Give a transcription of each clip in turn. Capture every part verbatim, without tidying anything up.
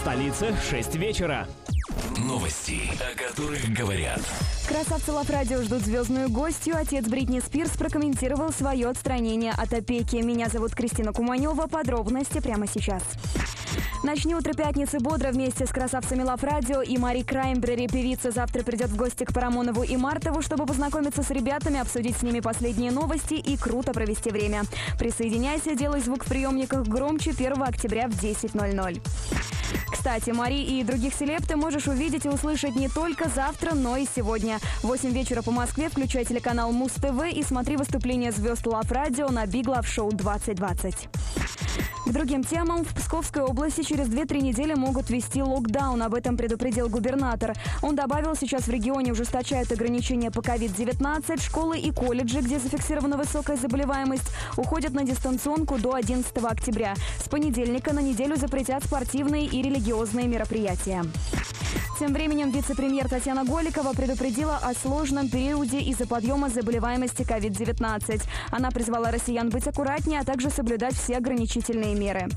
столице шесть вечера. Новости, о которых говорят. Красавцы Лав Радио ждут звездную гостью. Отец Бритни Спирс прокомментировал свое отстранение от опеки. Меня зовут Кристина Куманева. Подробности прямо сейчас. Начни утро пятницы бодро вместе с красавцами Лав Радио и Мари Краймбрери. Певица завтра придет в гости к Парамонову и Мартову, чтобы познакомиться с ребятами, обсудить с ними последние новости и круто провести время. Присоединяйся, делай звук в приемниках громче первого октября в десять ноль ноль. Кстати, Мари и других селеб ты можешь увидеть и услышать не только завтра, но и сегодня. В восемь вечера по Москве включай телеканал Муз ТВ и смотри выступление звезд Лав Радио на Big Love Show двадцать двадцать. К другим темам. В Псковской области через две-три недели могут ввести локдаун. Об этом предупредил губернатор. Он добавил, сейчас в регионе ужесточают ограничения по ковид девятнадцать. Школы и колледжи, где зафиксирована высокая заболеваемость, уходят на дистанционку до одиннадцатого октября. С понедельника на неделю запретят спортивные и религиозные мероприятия. Тем временем вице-премьер Татьяна Голикова предупредила о сложном периоде из-за подъема заболеваемости ковид девятнадцать. Она призвала россиян быть аккуратнее, а также соблюдать все ограничительные меры.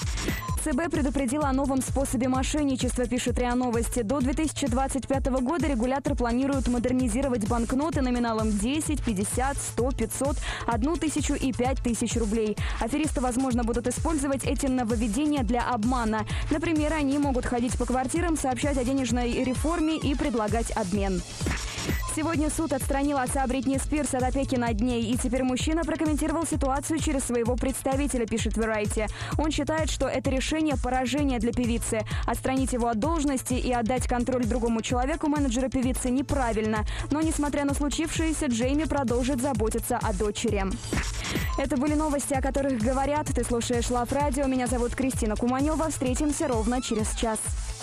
ЦБ предупредила о новом способе мошенничества, пишет РИА Новости. До две тысячи двадцать пятого года регулятор планирует модернизировать банкноты номиналом десять, пятьдесят, сто, пятьсот, одну тысячу и пять тысяч рублей. Аферисты, возможно, будут использовать эти нововведения для обмана. Например, они могут ходить по квартирам, сообщать о денежной реформе и предлагать обмен. Сегодня суд отстранил отца Бритни Спирс от опеки над ней, и теперь мужчина прокомментировал ситуацию через своего представителя, пишет Variety. Он считает, что это решение поражение для певицы. Отстранить его от должности и отдать контроль другому человеку, менеджера певицы, неправильно. Но, несмотря на случившееся, Джейми продолжит заботиться о дочери. Это были новости, о которых говорят. Ты слушаешь Лав Радио. Меня зовут Кристина Куманева. Встретимся ровно через час.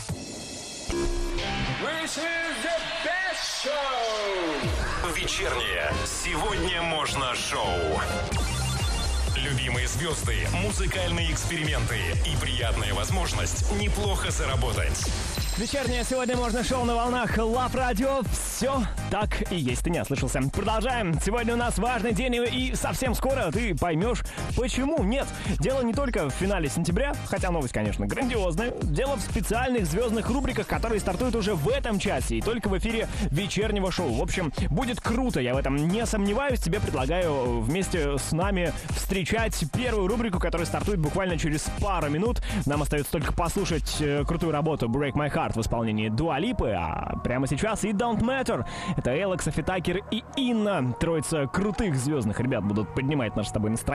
Вечернее. Сегодня можно шоу. Любимые звезды, музыкальные эксперименты и приятная возможность неплохо заработать. Вечернее сегодня можно шоу на волнах Лав Радио. Все так и есть, ты не ослышался. Продолжаем. Сегодня у нас важный день, и совсем скоро ты поймешь, почему. Нет, дело не только в финале сентября, хотя новость, конечно, грандиозная. Дело в специальных звездных рубриках, которые стартуют уже в этом часе и только в эфире вечернего шоу. В общем, будет круто, я в этом не сомневаюсь. Тебе предлагаю вместе с нами встречать первую рубрику, которая стартует буквально через пару минут. Нам остается только послушать э, крутую работу Break My Heart в исполнении Дуа Липы, а прямо сейчас и Don't Matter. Это Элекс, Афитакер и Инна. Троица крутых звездных ребят будут поднимать наше с тобой настроение.